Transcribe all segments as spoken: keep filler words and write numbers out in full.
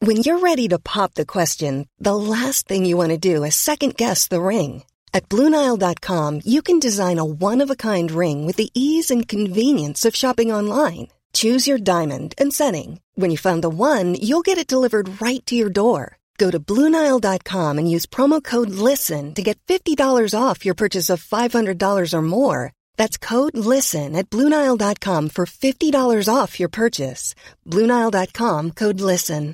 When you're ready to pop the question, the last thing you want to do is second-guess the ring. At Blue Nile dot com, you can design a one-of-a-kind ring with the ease and convenience of shopping online. Choose your diamond and setting. When you find the one, you'll get it delivered right to your door. Go to Blue Nile dot com and use promo code LISTEN to get fifty dollars off your purchase of five hundred dollars or more. That's code LISTEN at Blue Nile dot com for fifty dollars off your purchase. Blue Nile dot com, code LISTEN.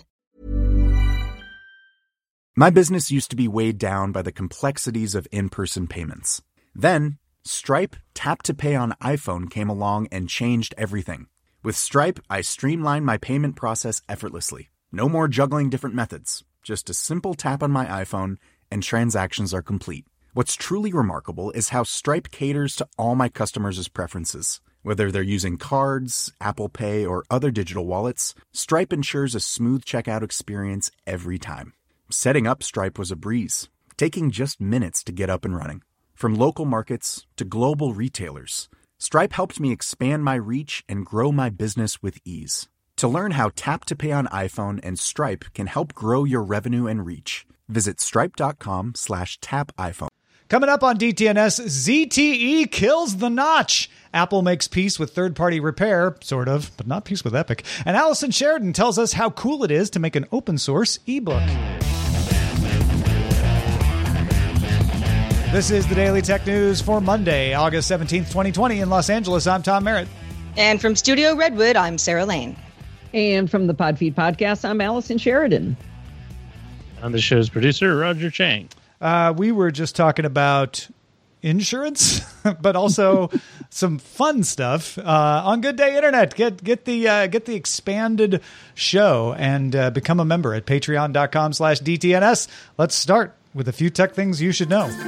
My business used to be weighed down by the complexities of in-person payments. Then, Stripe Tap to Pay on iPhone came along and changed everything. With Stripe, I streamlined my payment process effortlessly. No more juggling different methods. Just a simple tap on my iPhone and transactions are complete. What's truly remarkable is how Stripe caters to all my customers' preferences. Whether they're using cards, Apple Pay, or other digital wallets, Stripe ensures a smooth checkout experience every time. Setting up Stripe was a breeze, taking just minutes to get up and running. From local markets to global retailers, Stripe helped me expand my reach and grow my business with ease. To learn how Tap to Pay on iPhone and Stripe can help grow your revenue and reach, visit stripe.com slash tap iPhone. Coming up on D T N S, Z T E kills the notch. Apple makes peace with third-party repair, sort of, but not peace with Epic. And Allison Sheridan tells us how cool it is to make an open-source ebook. This is the Daily Tech News for Monday, August seventeenth, twenty twenty. In Los Angeles, I'm Tom Merritt. And from Studio Redwood, I'm Sarah Lane. And from the Podfeed Podcast, I'm Allison Sheridan. I'm the show's producer, Roger Chang. Uh, we were just talking about insurance, but also some fun stuff uh, on Good Day Internet. Get get the uh, get the expanded show and uh, become a member at patreon.com slash DTNS. Let's start with a few tech things you should know.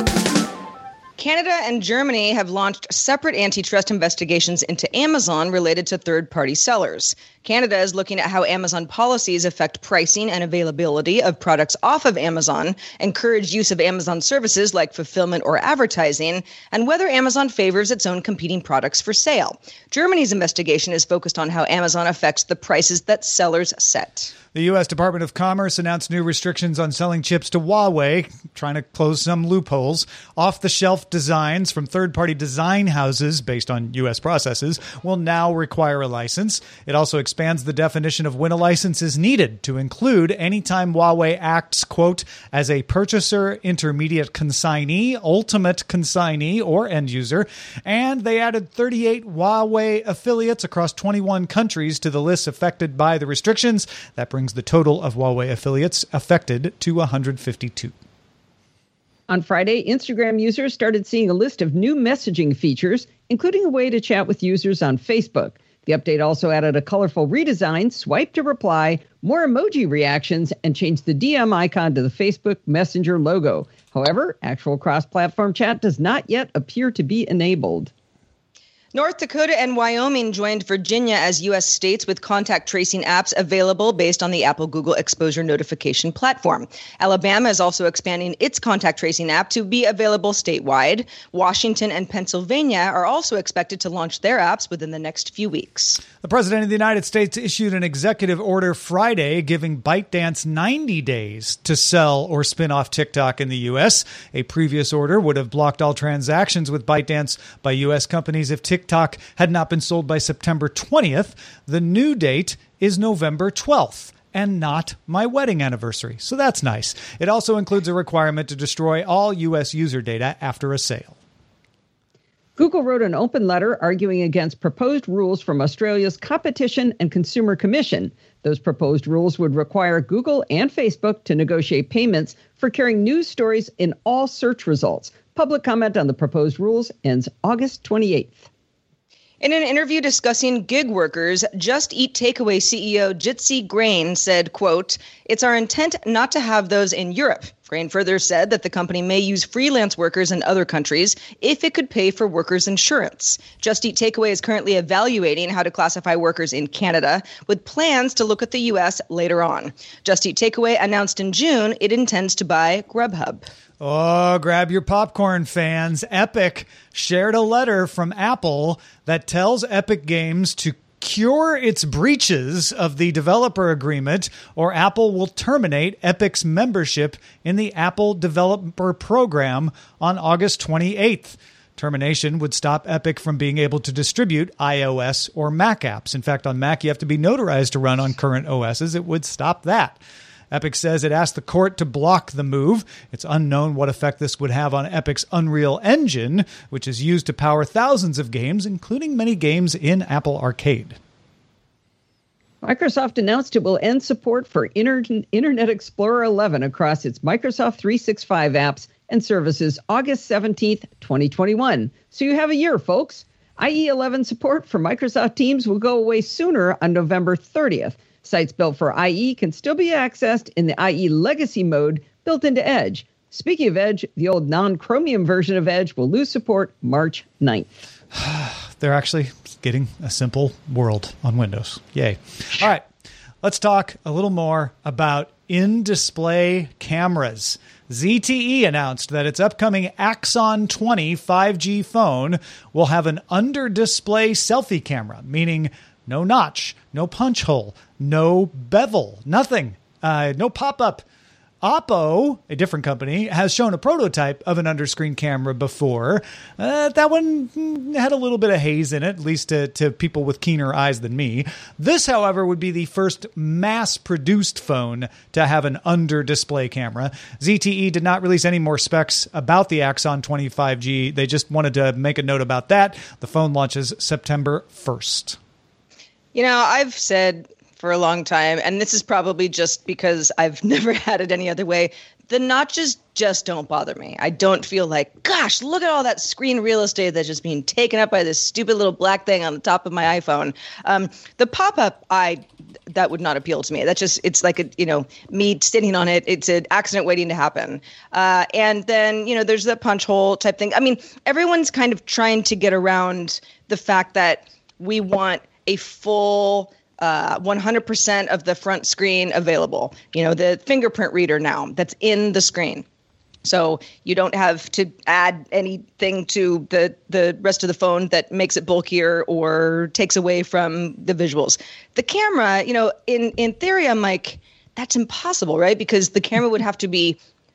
Canada and Germany have launched separate antitrust investigations into Amazon related to third-party sellers. Canada is looking at how Amazon policies affect pricing and availability of products off of Amazon, encourage use of Amazon services like fulfillment or advertising, and whether Amazon favors its own competing products for sale. Germany's investigation is focused on how Amazon affects the prices that sellers set. The U S Department of Commerce announced new restrictions on selling chips to Huawei, trying to close some loopholes. Off-the-shelf designs from third-party design houses based on U S processes will now require a license. It also expands the definition of when a license is needed to include anytime Huawei acts, quote, as a purchaser, intermediate consignee, ultimate consignee, or end user. And they added thirty-eight Huawei affiliates across twenty-one countries to the list affected by the restrictions. That brings the total of Huawei affiliates affected to one hundred fifty-two. On Friday, Instagram users started seeing a list of new messaging features, including a way to chat with users on Facebook. The update also added a colorful redesign, swipe to reply, more emoji reactions, and changed the D M icon to the Facebook Messenger logo. However, actual cross-platform chat does not yet appear to be enabled. North Dakota and Wyoming joined Virginia as U S states with contact tracing apps available based on the Apple Google Exposure Notification platform. Alabama is also expanding its contact tracing app to be available statewide. Washington and Pennsylvania are also expected to launch their apps within the next few weeks. The President of the United States issued an executive order Friday giving ByteDance ninety days to sell or spin off TikTok in the U S. A previous order would have blocked all transactions with ByteDance by U S companies if TikTok TikTok had not been sold by September twentieth. The new date is November twelfth and not my wedding anniversary. So that's nice. It also includes a requirement to destroy all U S user data after a sale. Google wrote an open letter arguing against proposed rules from Australia's Competition and Consumer Commission. Those proposed rules would require Google and Facebook to negotiate payments for carrying news stories in all search results. Public comment on the proposed rules ends August twenty-eighth. In an interview discussing gig workers, Just Eat Takeaway C E O Jitsi Grain said, quote, "It's our intent not to have those in Europe." Grain further said that the company may use freelance workers in other countries if it could pay for workers' insurance. Just Eat Takeaway is currently evaluating how to classify workers in Canada, with plans to look at the U S later on. Just Eat Takeaway announced in June it intends to buy Grubhub. Oh, grab your popcorn, fans. Epic shared a letter from Apple that tells Epic Games to cure its breaches of the developer agreement, or Apple will terminate Epic's membership in the Apple Developer Program on August twenty-eighth. Termination would stop Epic from being able to distribute iOS or Mac apps. In fact, on Mac, you have to be notarized to run on current O Ss. It would stop that. Epic says it asked the court to block the move. It's unknown what effect this would have on Epic's Unreal Engine, which is used to power thousands of games, including many games in Apple Arcade. Microsoft announced it will end support for Inter- Internet Explorer eleven across its Microsoft three sixty-five apps and services August seventeenth, twenty twenty-one. So you have a year, folks. I E eleven support for Microsoft Teams will go away sooner on November thirtieth. Sites built for I E can still be accessed in the I E legacy mode built into Edge. Speaking of Edge, the old non-Chromium version of Edge will lose support March ninth. They're actually getting a simple world on Windows. Yay. All right, let's talk a little more about in-display cameras. Z T E announced that its upcoming Axon twenty five G phone will have an under-display selfie camera, meaning no notch, no punch hole, no bevel, nothing, uh, no pop-up. Oppo, a different company, has shown a prototype of an underscreen camera before. Uh, that one had a little bit of haze in it, at least to, to people with keener eyes than me. This, however, would be the first mass-produced phone to have an under-display camera. Z T E did not release any more specs about the Axon twenty five G. They just wanted to make a note about that. The phone launches September first. You know, I've said for a long time, and this is probably just because I've never had it any other way, the notches just don't bother me. I don't feel like, gosh, look at all that screen real estate that's just being taken up by this stupid little black thing on the top of my iPhone. Um, the pop-up, I that would not appeal to me. That's just, it's like, a, you know, me sitting on it. It's an accident waiting to happen. Uh, and then, you know, there's the punch hole type thing. I mean, everyone's kind of trying to get around the fact that we want a full Uh, one hundred percent of the front screen available. You know, the fingerprint reader now that's in the screen. So you don't have to add anything to the, the rest of the phone that makes it bulkier or takes away from the visuals. The camera, you know, in, in theory, I'm like, that's impossible, right? Because the camera would have to be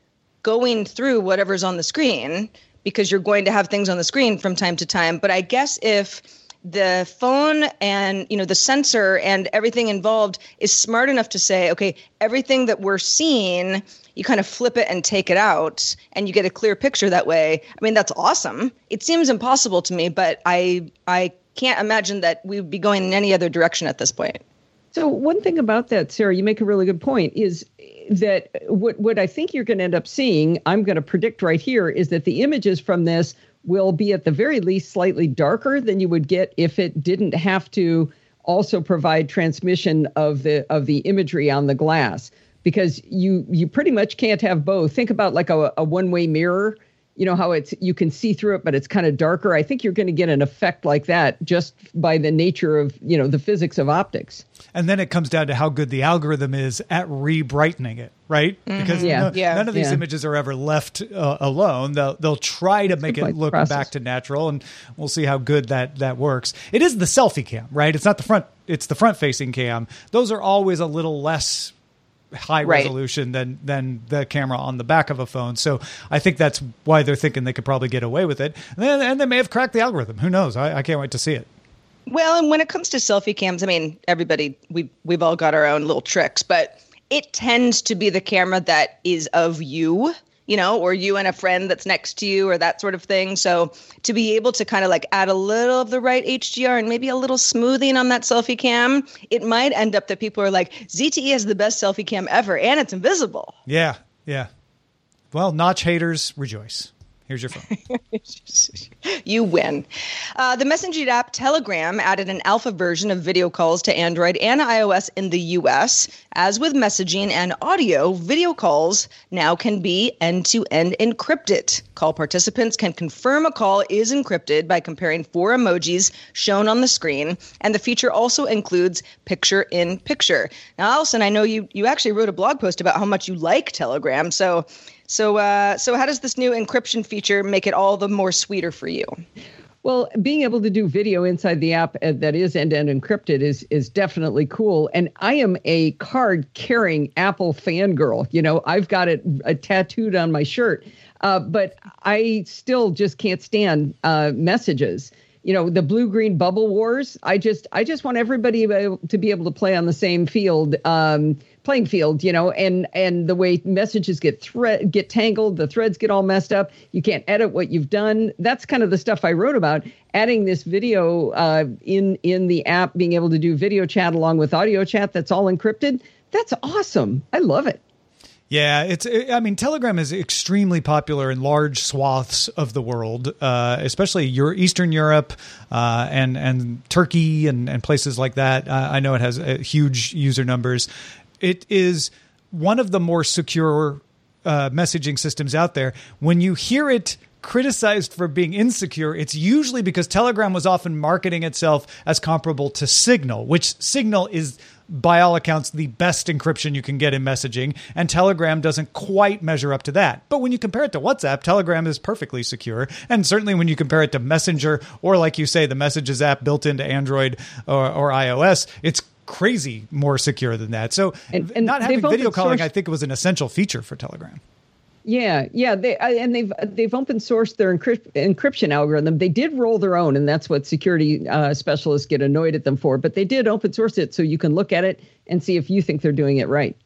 going through whatever's on the screen because you're going to have things on the screen from time to time. But I guess if the phone and, you know, the sensor and everything involved is smart enough to say, okay, everything that we're seeing, you kind of flip it and take it out and you get a clear picture that way. I mean, that's awesome. It seems impossible to me, but I I can't imagine that we would be going in any other direction at this point. So one thing about that, Sarah, you make a really good point, is that what, what I think you're going to end up seeing, I'm going to predict right here, is that the images from this will be at the very least slightly darker than you would get if it didn't have to also provide transmission of the of the imagery on the glass, because you you pretty much can't have both. Think about like a, a one-way mirror, you know, how it's you can see through it, but it's kind of darker. I think you're going to get an effect like that just by the nature of, you know, the physics of optics. And then it comes down to how good the algorithm is at re-brightening it, right? Mm-hmm. Because yeah. no, Yeah. none of these Yeah. images are ever left uh, alone. They'll they'll try to make it look process. back to natural, and we'll see how good that that works. It is the selfie cam, right? It's not the front. It's the front-facing cam. Those are always a little less high Right. resolution than than the camera on the back of a phone. So I think that's why they're thinking they could probably get away with it. And, then, and they may have cracked the algorithm. Who knows? I, I can't wait to see it. Well, and when it comes to selfie cams, I mean, everybody, we, we've all got our own little tricks, but it tends to be the camera that is of you, you know, or you and a friend that's next to you or that sort of thing. So to be able to kind of like add a little of the right H D R and maybe a little smoothing on that selfie cam, it might end up that people are like, Z T E has the best selfie cam ever and it's invisible. Yeah, yeah. Well, notch haters, rejoice. Here's your phone. You win. Uh, the messaging app Telegram added an alpha version of video calls to Android and iOS in the U S. As with messaging and audio, video calls now can be end-to-end encrypted. Call participants can confirm a call is encrypted by comparing four emojis shown on the screen, and the feature also includes picture-in-picture. Now, Allison, I know you, you actually wrote a blog post about how much you like Telegram, so... So, uh, so how does this new encryption feature make it all the more sweeter for you? Well, being able to do video inside the app that is end-to-end encrypted is is definitely cool. And I am a card-carrying Apple fangirl. You know, I've got it uh, tattooed on my shirt, uh, but I still just can't stand uh, messages. You know, the blue-green bubble wars. I just I just want everybody to be able to play on the same field. Um, playing field, you know, and and the way messages get thread get tangled, the threads get all messed up. You can't edit what you've done. That's kind of the stuff I wrote about. Adding this video uh, in in the app, being able to do video chat along with audio chat that's all encrypted. That's awesome. I love it. Yeah, it's. I mean, Telegram is extremely popular in large swaths of the world, uh, especially your Eastern Europe uh, and and Turkey and, and places like that. Uh, I know it has uh, huge user numbers. It is one of the more secure uh, messaging systems out there. When you hear it criticized for being insecure, it's usually because Telegram was often marketing itself as comparable to Signal, which Signal is, by all accounts, the best encryption you can get in messaging, and Telegram doesn't quite measure up to that. But when you compare it to WhatsApp, Telegram is perfectly secure, and certainly when you compare it to Messenger, or like you say, the Messages app built into Android or, or iOS, it's crazy more secure than that. So and, and not having video calling, sourced- I think, was an essential feature for Telegram. Yeah, yeah, they uh, and they've they've open sourced their encrypt, encryption algorithm. They did roll their own, and that's what security uh, specialists get annoyed at them for. But they did open source it, so you can look at it and see if you think they're doing it right.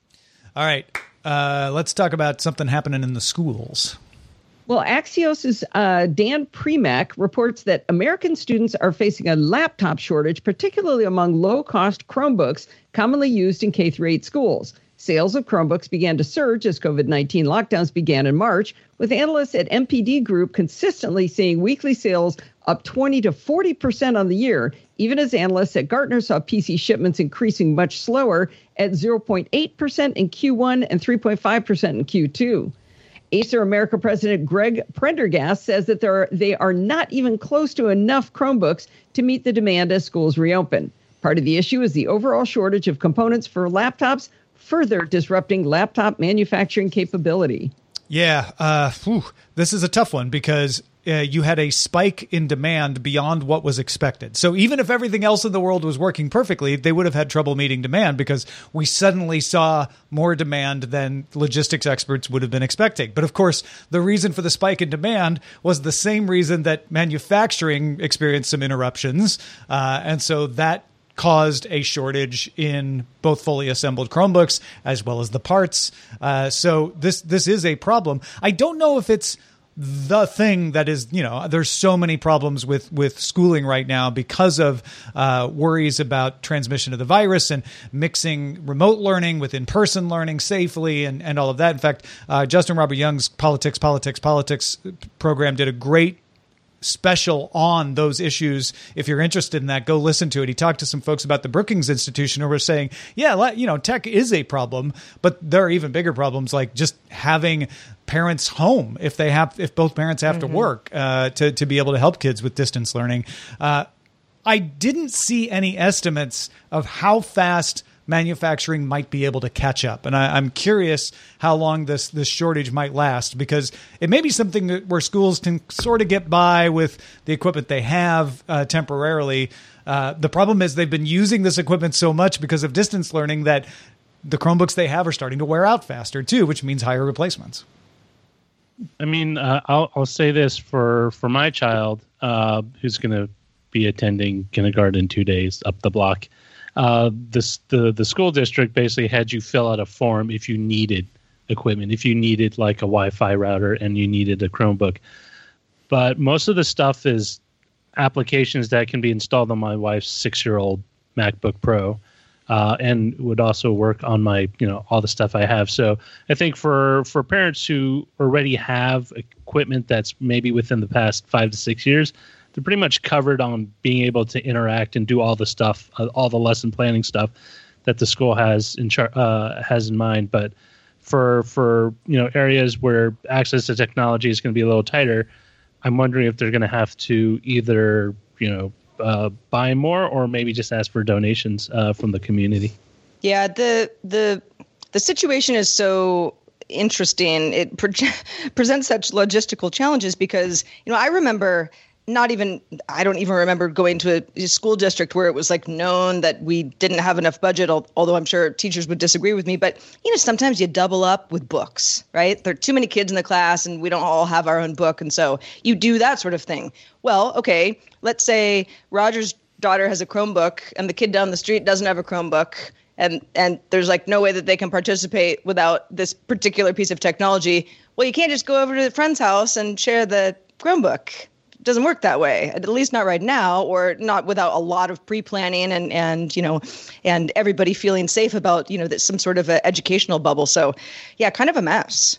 All right, uh, let's talk about something happening in the schools. Well, Axios' uh, Dan Premack reports that American students are facing a laptop shortage, particularly among low-cost Chromebooks commonly used in K through eight schools. Sales of Chromebooks began to surge as COVID nineteen lockdowns began in March, with analysts at M P D Group consistently seeing weekly sales up twenty to forty percent on the year, even as analysts at Gartner saw P C shipments increasing much slower at zero point eight percent in Q one and three point five percent in Q two. Acer America President Greg Prendergast says that there are, they are not even close to enough Chromebooks to meet the demand as schools reopen. Part of the issue is the overall shortage of components for laptops, further disrupting laptop manufacturing capability. Yeah, uh, whew, this is a tough one because uh, you had a spike in demand beyond what was expected. So even if everything else in the world was working perfectly, they would have had trouble meeting demand because we suddenly saw more demand than logistics experts would have been expecting. But of course, the reason for the spike in demand was the same reason that manufacturing experienced some interruptions. Uh, and so that caused a shortage in both fully assembled Chromebooks as well as the parts. Uh, so this this is a problem. I don't know if it's the thing that is, you know, there's so many problems with, with schooling right now because of uh, worries about transmission of the virus and mixing remote learning with in-person learning safely and, and all of that. In fact, uh, Justin Robert Young's Politics, Politics, Politics program did a great special on those issues. If you're interested in that, go listen to it. He talked to some folks about the Brookings Institution who were saying, yeah, you know, tech is a problem, but there are even bigger problems like just having parents home if they have, if both parents have mm-hmm. to work uh, to, to be able to help kids with distance learning. Uh, I didn't see any estimates of how fast manufacturing might be able to catch up. And I, I'm curious how long this, this shortage might last, because it may be something that, where schools can sort of get by with the equipment they have uh, temporarily. Uh, the problem is they've been using this equipment so much because of distance learning that the Chromebooks they have are starting to wear out faster too, which means higher replacements. I mean, uh, I'll, I'll say this for, for my child uh, who's going to be attending kindergarten in two days up the block. Uh, this, the, the school district basically had you fill out a form if you needed equipment, if you needed like a Wi-Fi router and you needed a Chromebook. But most of the stuff is applications that can be installed on my wife's six-year-old MacBook Pro, uh, and would also work on my, you know, all the stuff I have. So I think for, for parents who already have equipment that's maybe within the past five to six years, they're pretty much covered on being able to interact and do all the stuff, uh, all the lesson planning stuff that the school has in char- uh, has in mind. But for for you know areas where access to technology is going to be a little tighter, I'm wondering if they're going to have to either you know uh, buy more or maybe just ask for donations uh, from the community. Yeah, the the the situation is so interesting. It pre- presents such logistical challenges because you know I remember not even, I don't even remember going to a, a school district where it was like known that we didn't have enough budget, although I'm sure teachers would disagree with me. But, you know, sometimes you double up with books, right? There are too many kids in the class and we don't all have our own book. And so you do that sort of thing. Well, okay, let's say Roger's daughter has a Chromebook and the kid down the street doesn't have a Chromebook. And, and there's like no way that they can participate without this particular piece of technology. Well, you can't just go over to the friend's house and share the Chromebook. Doesn't work that way, at least not right now, or not without a lot of pre-planning and, and you know, and everybody feeling safe about, you know, that some sort of a educational bubble. So, yeah, kind of a mess.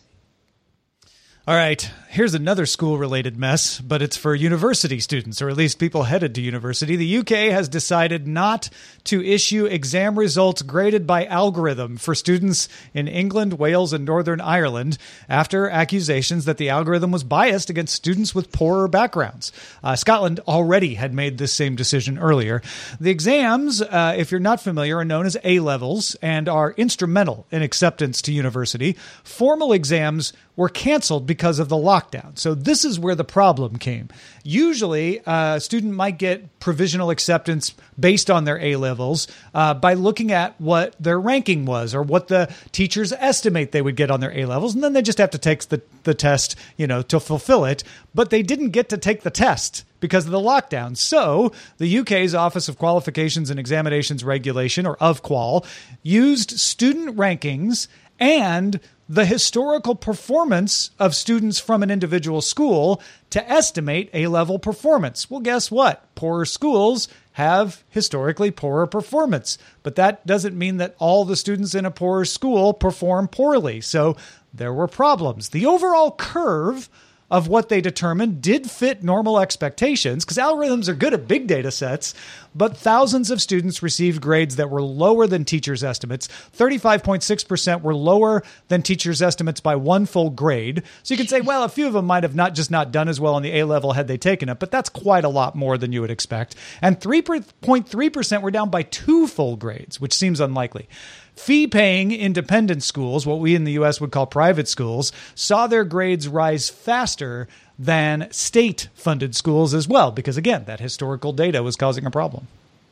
All right, here's another school-related mess, but it's for university students, or at least people headed to university. The U K has decided not to issue exam results graded by algorithm for students in England, Wales, and Northern Ireland after accusations that the algorithm was biased against students with poorer backgrounds. Uh, Scotland already had made this same decision earlier. The exams, uh, if you're not familiar, are known as A-levels and are instrumental in acceptance to university. Formal exams were canceled because of the lockdown. So this is where the problem came. Usually, uh, a student might get provisional acceptance based on their A-levels uh, by looking at what their ranking was or what the teachers estimate they would get on their A-levels, and then they just have to take the, the test, you know, to fulfill it. But they didn't get to take the test because of the lockdown. So the U K's Office of Qualifications and Examinations Regulation, or Ofqual, used student rankings and the historical performance of students from an individual school to estimate A-level performance. Well, guess what? Poorer schools have historically poorer performance, but that doesn't mean that all the students in a poorer school perform poorly. So there were problems. The overall curve of what they determined did fit normal expectations, because algorithms are good at big data sets, but thousands of students received grades that were lower than teachers' estimates. thirty-five point six percent were lower than teachers' estimates by one full grade. So you can say, well, a few of them might have not just not done as well on the A-level had they taken it, but that's quite a lot more than you would expect. And three point three percent were down by two full grades, which seems unlikely. Fee-paying independent schools, what we in the U S would call private schools, saw their grades rise faster than state-funded schools as well, because, again, that historical data was causing a problem.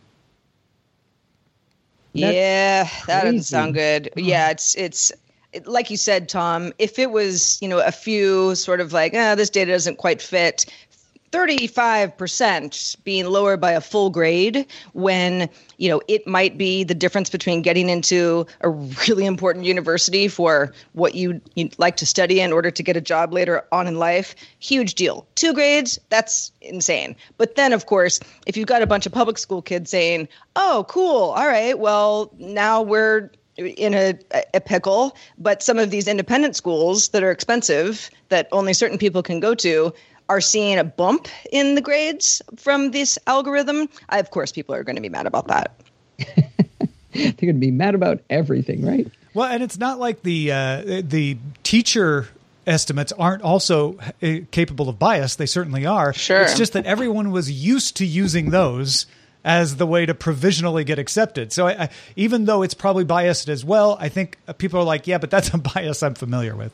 That's yeah, that crazy. Doesn't sound good. Yeah, it's it's it, like you said, Tom, if it was, you know, a few sort of like, ah, oh, this data doesn't quite fit, thirty-five percent being lower by a full grade when, you know, it might be the difference between getting into a really important university for what you, you'd like to study in order to get a job later on in life. Huge deal. Two grades, that's insane. But then, of course, if you've got a bunch of public school kids saying, oh, cool, all right, well, now we're in a, a pickle, but some of these independent schools that are expensive that only certain people can go to are seeing a bump in the grades from this algorithm. I, of course, people are going to be mad about that. They're going to be mad about everything, right? Well, and it's not like the uh, the teacher estimates aren't also uh, capable of bias. They certainly are. Sure. It's just that everyone was used to using those as the way to provisionally get accepted. So I, I, even though it's probably biased as well, I think people are like, yeah, but that's a bias I'm familiar with.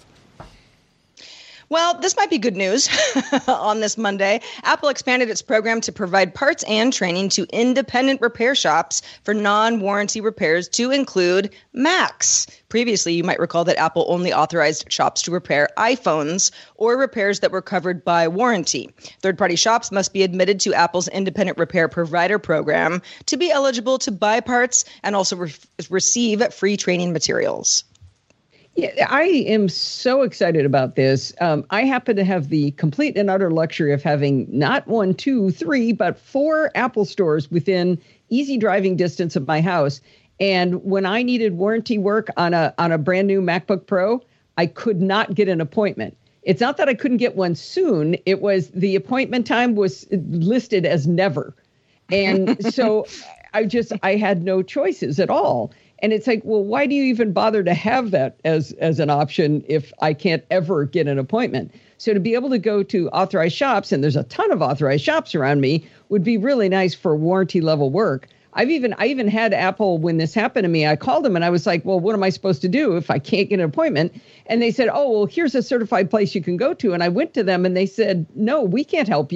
Well, this might be good news on this Monday. Apple expanded its program to provide parts and training to independent repair shops for non-warranty repairs to include Macs. Previously, you might recall that Apple only authorized shops to repair iPhones or repairs that were covered by warranty. Third-party shops must be admitted to Apple's independent repair provider program to be eligible to buy parts and also re- receive free training materials. Yeah, I am so excited about this. Um, I happen to have the complete and utter luxury of having not one, two, three, but four Apple stores within easy driving distance of my house. And when I needed warranty work on a on a brand new MacBook Pro, I could not get an appointment. It's not that I couldn't get one soon. It was the appointment time was listed as never. And so I just I had no choices at all. And it's like, well, why do you even bother to have that as, as an option if I can't ever get an appointment? So to be able to go to authorized shops, and there's a ton of authorized shops around me, would be really nice for warranty level work. I've even I even had Apple, when this happened to me, I called them and I was like, well, what am I supposed to do if I can't get an appointment? And they said, oh, well, here's a certified place you can go to. And I went to them and they said, no, we can't help you.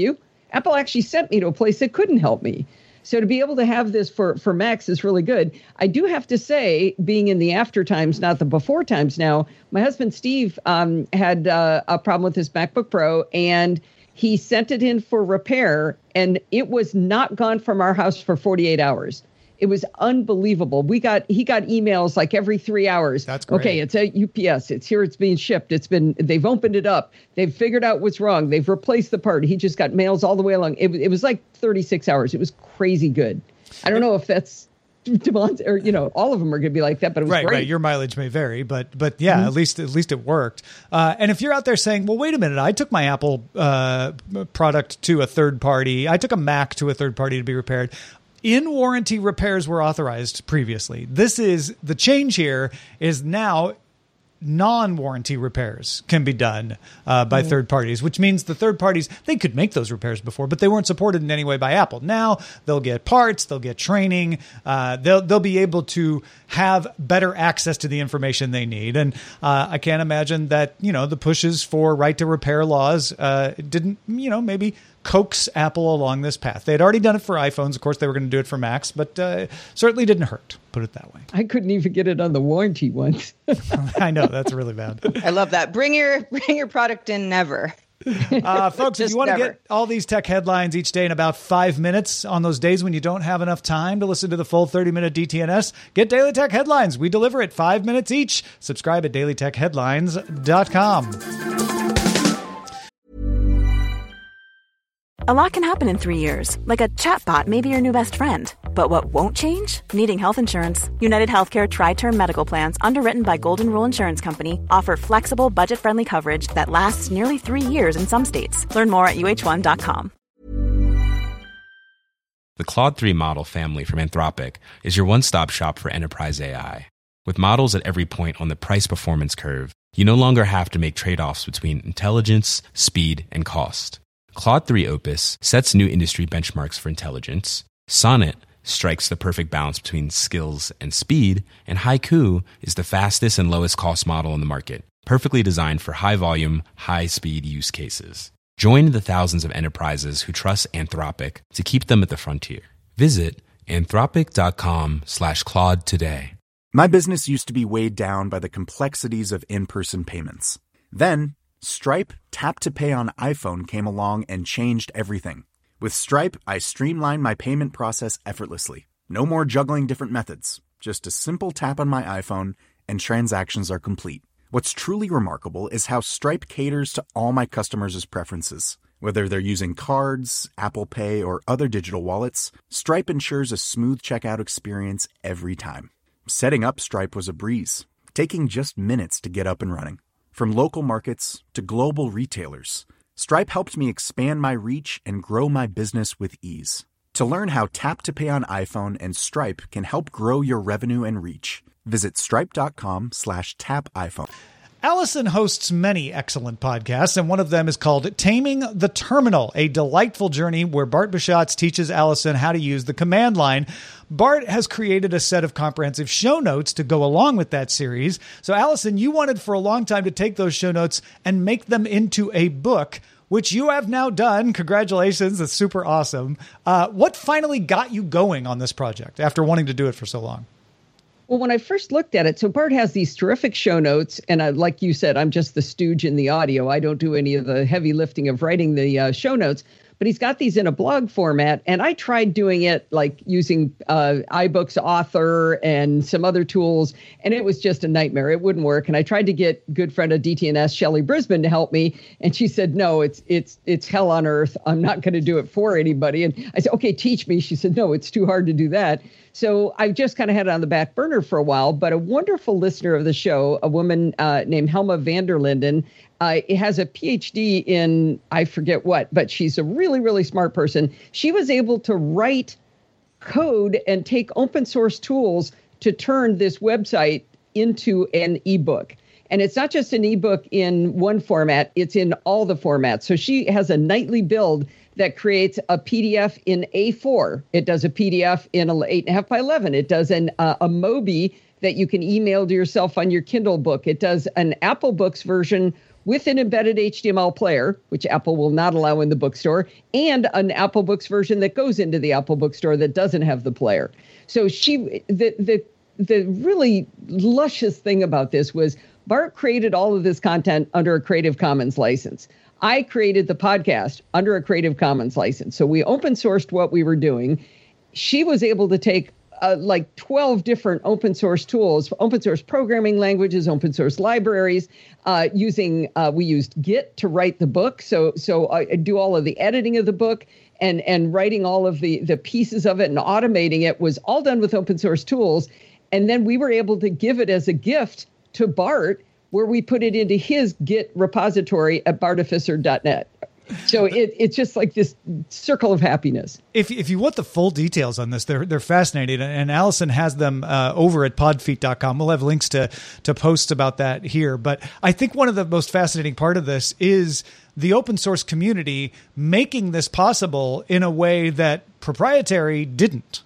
Apple actually sent me to a place that couldn't help me. So to be able to have this for, for Macs is really good. I do have to say, being in the after times, not the before times now, my husband Steve um, had uh, a problem with his MacBook Pro, and he sent it in for repair, and it was not gone from our house for forty-eight hours. It was unbelievable. We got he got emails like every three hours. That's great. Okay, it's at U P S. It's here. It's being shipped. It's been. They've opened it up. They've figured out what's wrong. They've replaced the part. He just got mails all the way along. It, it was like thirty-six hours. It was crazy good. I don't know if that's Devon's or you know all of them are going to be like that, but it was right, great. right. Your mileage may vary, but but yeah, Mm-hmm. at least at least it worked. Uh, and if you're out there saying, well, wait a minute, I took my Apple uh, product to a third party. I took a Mac to a third party to be repaired. In warranty repairs were authorized previously. This is the change here is now non-warranty repairs can be done uh, by mm. third parties, which means the third parties, they could make those repairs before, but they weren't supported in any way by Apple. Now they'll get parts, they'll get training, uh, they'll they'll be able to have better access to the information they need. And uh, I can't imagine that, you know, the pushes for right to repair laws uh, didn't, you know, maybe coax Apple along this path. They had already done it for iPhones. Of course, they were going to do it for Macs, but uh, certainly didn't hurt, put it that way. I couldn't even get it on the warranty once. I know, that's really bad. I love that. Bring your bring your product in never. Uh, folks, if you want to get all these tech headlines each day in about five minutes on those days when you don't have enough time to listen to the full thirty-minute D T N S, get Daily Tech Headlines. We deliver it five minutes each. Subscribe at daily tech headlines dot com. A lot can happen in three years, like a chatbot may be your new best friend. But what won't change? Needing health insurance. United Healthcare Tri-Term Medical Plans, underwritten by Golden Rule Insurance Company, offer flexible, budget-friendly coverage that lasts nearly three years in some states. Learn more at U H one dot com. The Claude three model family from Anthropic is your one-stop shop for enterprise A I. With models at every point on the price-performance curve, you no longer have to make trade-offs between intelligence, speed, and cost. Claude three Opus sets new industry benchmarks for intelligence. Sonnet strikes the perfect balance between skills and speed. And Haiku is the fastest and lowest cost model in the market, perfectly designed for high-volume, high-speed use cases. Join the thousands of enterprises who trust Anthropic to keep them at the frontier. Visit anthropic.com slash Claude today. My business used to be weighed down by the complexities of in-person payments. Then, Stripe Tap to Pay on iPhone came along and changed everything. With Stripe, I streamlined my payment process effortlessly. No more juggling different methods. Just a simple tap on my iPhone and transactions are complete. What's truly remarkable is how Stripe caters to all my customers' preferences. Whether they're using cards, Apple Pay, or other digital wallets, Stripe ensures a smooth checkout experience every time. Setting up Stripe was a breeze, taking just minutes to get up and running. From local markets to global retailers, Stripe helped me expand my reach and grow my business with ease. To learn how Tap to Pay on iPhone and Stripe can help grow your revenue and reach, visit stripe.com slash tap iPhone. Allison hosts many excellent podcasts, and one of them is called Taming the Terminal, a delightful journey where Bart Busschots teaches Allison how to use the command line. Bart has created a set of comprehensive show notes to go along with that series. So, Allison, you wanted for a long time to take those show notes and make them into a book, which you have now done. Congratulations. That's super awesome. Uh, what finally got you going on this project after wanting to do it for so long? Well, when I first looked at it, so Bart has these terrific show notes, and I, like you said, I'm just the stooge in the audio. I don't do any of the heavy lifting of writing the uh, show notes, but he's got these in a blog format, and I tried doing it like using uh, iBooks Author and some other tools, and it was just a nightmare. It wouldn't work, and I tried to get good friend of D T N S, Shelley Brisbane, to help me, and she said, no, it's it's it's hell on earth. I'm not going to do it for anybody. And I said, okay, teach me. She said, no, it's too hard to do that. So I just kind of had it on the back burner for a while, but a wonderful listener of the show, a woman uh, named Helma van der Linden, uh, has a P H D in, I forget what, but she's a really, really smart person. She was able to write code and take open source tools to turn this website into an ebook. And it's not just an ebook in one format, it's in all the formats. So she has a nightly build that creates a P D F in A four. It does a P D F in eight and a half by eleven. It does an uh, a Mobi that you can email to yourself on your Kindle book. It does an Apple Books version with an embedded H T M L player, which Apple will not allow in the bookstore, and an Apple Books version that goes into the Apple Bookstore that doesn't have the player. So she, the the the really luscious thing about this was Bart created all of this content under a Creative Commons license. I created the podcast under a Creative Commons license. So we open sourced what we were doing. She was able to take uh, like twelve different open source tools, open source programming languages, open source libraries, uh, using, uh, we used Git to write the book. So so I do all of the editing of the book and, and writing all of the, the pieces of it and automating it was all done with open source tools. And then we were able to give it as a gift to Bart, where we put it into his Git repository at bartificer dot net. So it, it's just like this circle of happiness. If if you want the full details on this, they're they're fascinating, and Allison has them uh, over at podfeet dot com. We'll have links to to posts about that here. But I think one of the most fascinating part of this is the open source community making this possible in a way that proprietary didn't.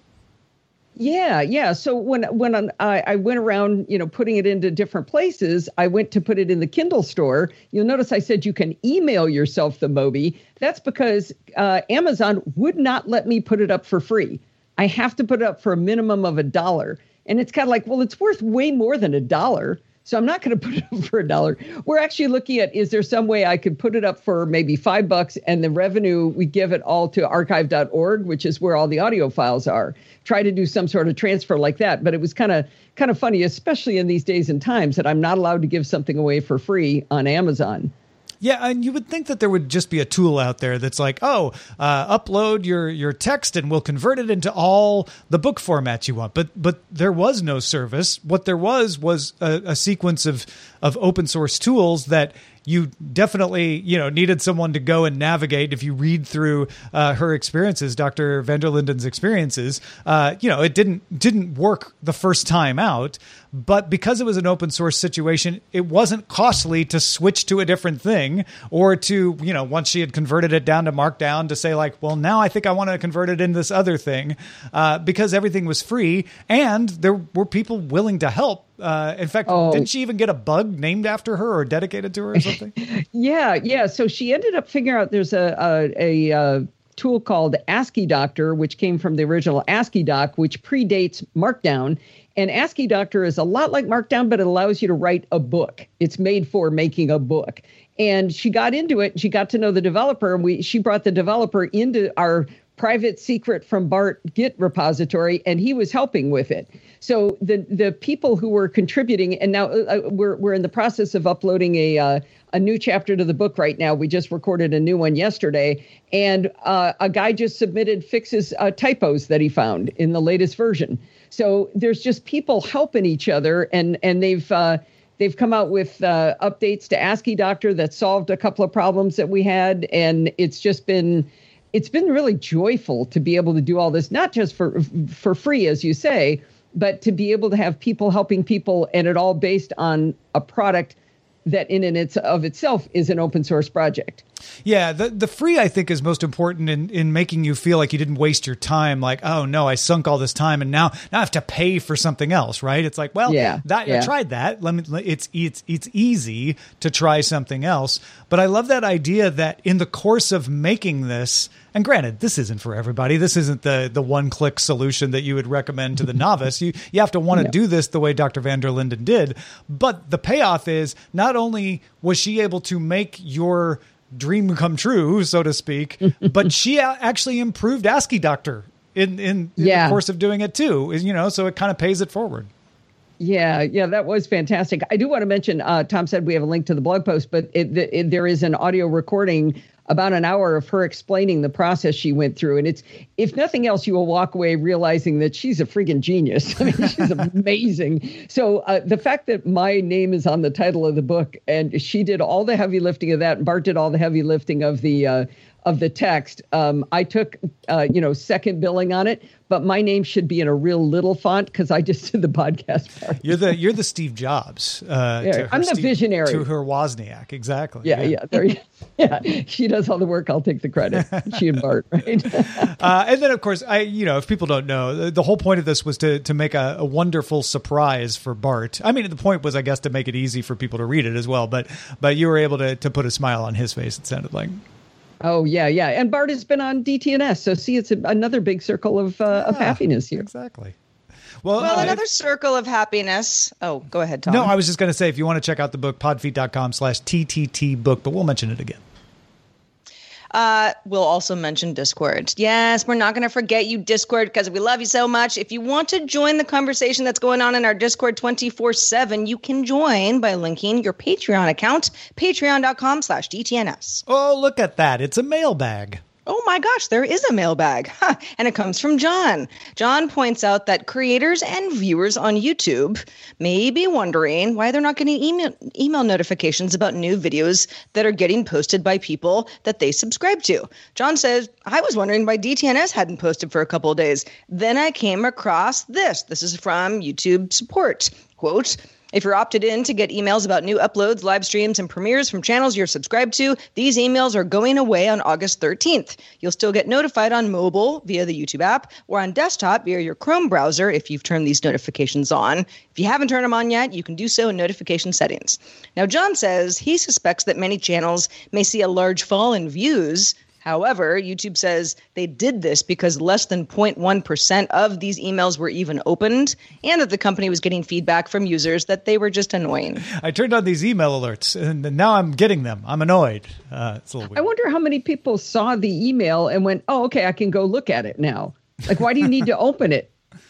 Yeah, yeah. So when when I, I went around, you know, putting it into different places, I went to put it in the Kindle store. You'll notice I said you can email yourself the Moby. That's because uh, Amazon would not let me put it up for free. I have to put it up for a minimum of a dollar. And it's kind of like, well, it's worth way more than a dollar. So I'm not going to put it up for a dollar. We're actually looking at, is there some way I could put it up for maybe five bucks and the revenue, we give it all to archive dot org, which is where all the audio files are. Try to do some sort of transfer like that. But it was kind of kind of funny, especially in these days and times, that I'm not allowed to give something away for free on Amazon. Yeah, and you would think that there would just be a tool out there that's like, oh, uh, upload your, your text and we'll convert it into all the book formats you want. But but there was no service. What there was was a, a sequence of of open source tools that you definitely, you know, needed someone to go and navigate. If you read through uh, her experiences, Doctor van der Linden's experiences, uh, you know, it didn't didn't work the first time out. But because it was an open source situation, it wasn't costly to switch to a different thing or to, you know, once she had converted it down to Markdown to say like, well, now I think I want to convert it into this other thing uh, because everything was free and there were people willing to help. Uh, in fact, oh. didn't she even get a bug named after her or dedicated to her or something? yeah, yeah. So she ended up figuring out there's a a, a, a tool called ASCII Doctor, which came from the original ASCII Doc, which predates Markdown. And ASCII Doctor is a lot like Markdown, but it allows you to write a book. It's made for making a book. And she got into it. She got to know the developer. And we she brought the developer into our private secret from Bart Git repository, and he was helping with it. So the the people who were contributing, and now uh, we're we're in the process of uploading a uh, a new chapter to the book right now. We just recorded a new one yesterday, and uh, a guy just submitted fixes uh, typos that he found in the latest version. So there's just people helping each other, and and they've uh, they've come out with uh, updates to ASCII Doctor that solved a couple of problems that we had, and it's just been. It's been really joyful to be able to do all this, not just for for free, as you say, but to be able to have people helping people, and it all based on a product that in and it's of itself is an open source project. Yeah, the the free, I think, is most important in, in making you feel like you didn't waste your time. Like, oh, no, I sunk all this time and now, now I have to pay for something else, right? It's like, well, yeah, that, yeah. I tried that. Let me. It's, it's, it's easy to try something else. But I love that idea that in the course of making this, and granted, this isn't for everybody. This isn't the, the one-click solution that you would recommend to the novice. You you have to want to no. do this the way Doctor van der Linden did. But the payoff is not only was she able to make your dream come true, so to speak, but she actually improved ASCII Doctor in, in, in yeah. the course of doing it too. You know, so it kind of pays it forward. Yeah, yeah, that was fantastic. I do want to mention, uh, Tom said we have a link to the blog post, but it, it, there is an audio recording about an hour of her explaining the process she went through. And it's, if nothing else, you will walk away realizing that she's a freaking genius. I mean, she's amazing. So uh, the fact that my name is on the title of the book, and she did all the heavy lifting of that, and Bart did all the heavy lifting of the uh, of the text. Um, I took, uh, you know, second billing on it, but my name should be in a real little font because I just did the podcast part. You're the you're the Steve Jobs. Uh, yeah, to I'm the Steve, visionary to her Wozniak. Exactly. Yeah, yeah, there, yeah. She does. does all the work. I'll take the credit. She and Bart, right? uh, and then, of course, I you know, if people don't know, the, the whole point of this was to to make a, a wonderful surprise for Bart. I mean, the point was, I guess, to make it easy for people to read it as well. But but you were able to to put a smile on his face, it sounded like. Oh, yeah, yeah. And Bart has been on D T N S. So, see, it's a, another big circle of, uh, yeah, of happiness here. Exactly. Well, well uh, another circle of happiness. Oh, go ahead, Tom. No, I was just going to say, if you want to check out the book, podfeet.com slash TTT book, but we'll mention it again. Uh, we'll also mention Discord. Yes, we're not going to forget you, Discord, because we love you so much. If you want to join the conversation that's going on in our Discord twenty-four seven, you can join by linking your Patreon account, patreon.com slash DTNS. Oh, look at that. It's a mailbag. Oh my gosh, there is a mailbag. Huh. And it comes from John. John points out that creators and viewers on YouTube may be wondering why they're not getting email, email notifications about new videos that are getting posted by people that they subscribe to. John says, I was wondering why D T N S hadn't posted for a couple of days. Then I came across this. This is from YouTube support. Quote, if you're opted in to get emails about new uploads, live streams, and premieres from channels you're subscribed to, these emails are going away on August thirteenth. You'll still get notified on mobile via the YouTube app or on desktop via your Chrome browser if you've turned these notifications on. If you haven't turned them on yet, you can do so in notification settings. Now, John says he suspects that many channels may see a large fall in views. However, YouTube says they did this because less than zero point one percent of these emails were even opened, and that the company was getting feedback from users that they were just annoying. I turned on these email alerts, and now I'm getting them. I'm annoyed. Uh, it's a little weird. I wonder how many people saw the email and went, oh, okay, I can go look at it now. Like, why do you need to open it?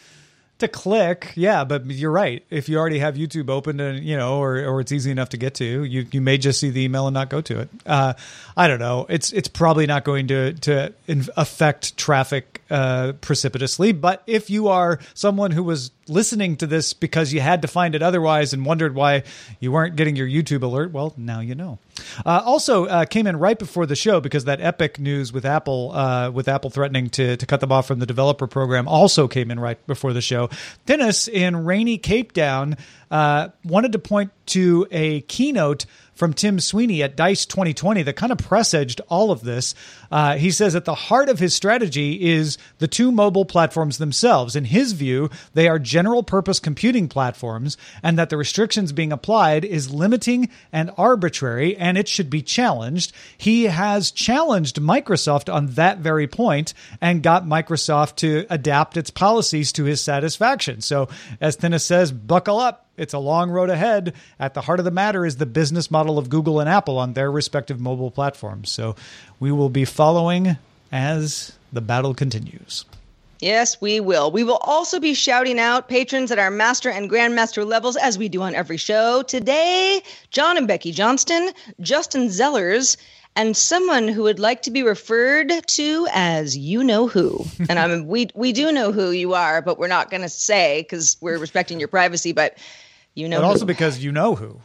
To click, yeah, but you're right. If you already have YouTube open, and you know, or or it's easy enough to get to, you you may just see the email and not go to it. Uh, I don't know. It's it's probably not going to to affect traffic uh, precipitously. But if you are someone who was listening to this because you had to find it otherwise and wondered why you weren't getting your YouTube alert, well, now you know. Uh, also uh, came in right before the show because that epic news with Apple, uh, with Apple threatening to, to cut them off from the developer program also came in right before the show. Dennis in rainy Cape Town uh, wanted to point to a keynote from Tim Sweeney at DICE twenty twenty that kind of presaged all of this. Uh, he says at the heart of his strategy is the two mobile platforms themselves. In his view, they are general purpose computing platforms, and that the restrictions being applied is limiting and arbitrary, and it should be challenged. He has challenged Microsoft on that very point and got Microsoft to adapt its policies to his satisfaction. So as Dennis says, buckle up. It's a long road ahead. At the heart of the matter is the business model of Google and Apple on their respective mobile platforms. So we will be following as the battle continues. Yes, we will. We will also be shouting out patrons at our master and grandmaster levels, as we do on every show. Today, John and Becky Johnston, Justin Zellers, and someone who would like to be referred to as you know who. And I mean, we we do know who you are, but we're not going to say because we're respecting your privacy. But you know, but who. Also because you know who.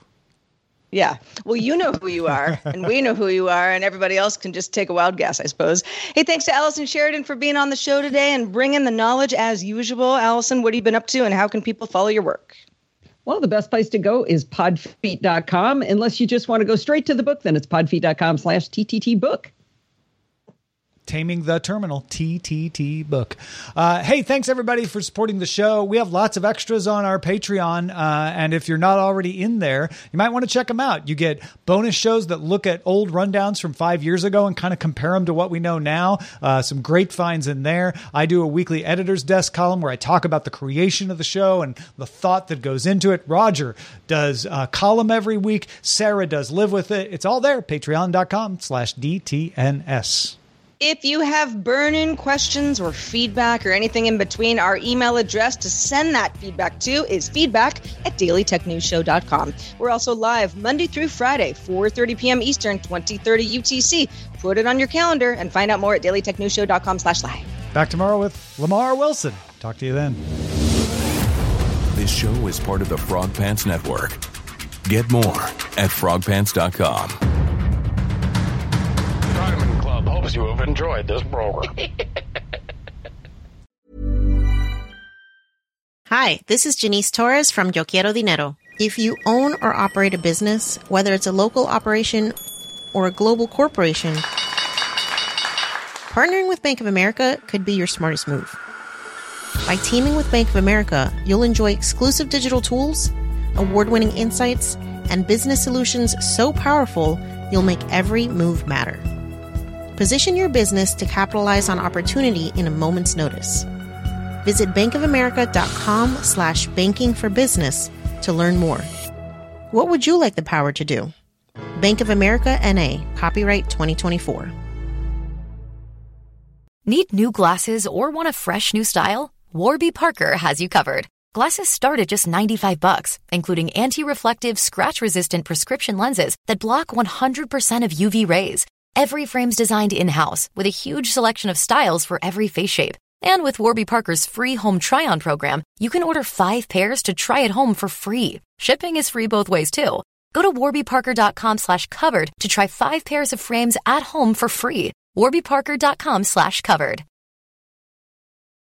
Yeah. Well, you know who you are, and we know who you are, and everybody else can just take a wild guess, I suppose. Hey, thanks to Allison Sheridan for being on the show today and bringing the knowledge as usual. Allison, what have you been up to, and how can people follow your work? Well, the best place to go is podfeet dot com. Unless you just want to go straight to the book, then it's podfeet.com slash TTT book. Taming the Terminal, T T T book. Uh, hey, thanks everybody for supporting the show. We have lots of extras on our Patreon, uh, and if you're not already in there, you might want to check them out. You get bonus shows that look at old rundowns from five years ago and kind of compare them to what we know now. Uh, some great finds in there. I do a weekly Editor's Desk column where I talk about the creation of the show and the thought that goes into it. Roger does a column every week. Sarah does Live With It. It's all there, patreon.com slash DTNS. If you have burning questions or feedback or anything in between, our email address to send that feedback to is feedback at daily tech news show dot com. We're also live Monday through Friday, four thirty p.m. Eastern, twenty thirty U T C. Put it on your calendar and find out more at daily tech news show dot com slash live. Back tomorrow with Lamar Wilson. Talk to you then. This show is part of the Frog Pants Network. Get more at frog pants dot com. Hopes you have enjoyed this program. Hi, this is Janice Torres from Yo Quiero Dinero. If you own or operate a business, whether it's a local operation or a global corporation, partnering with Bank of America could be your smartest move. By teaming with Bank of America, you'll enjoy exclusive digital tools, award-winning insights, and business solutions so powerful you'll make every move matter. Position your business to capitalize on opportunity in a moment's notice. Visit bankofamerica.com slash banking for business to learn more. What would you like the power to do? Bank of America N A, copyright twenty twenty-four. Need new glasses or want a fresh new style? Warby Parker has you covered. Glasses start at just ninety-five bucks, including anti-reflective, scratch-resistant prescription lenses that block one hundred percent of U V rays. Every frame's designed in-house with a huge selection of styles for every face shape. And with Warby Parker's free home try-on program, you can order five pairs to try at home for free. Shipping is free both ways, too. Go to warbyparker.com slash covered to try five pairs of frames at home for free. warbyparker.com slash covered.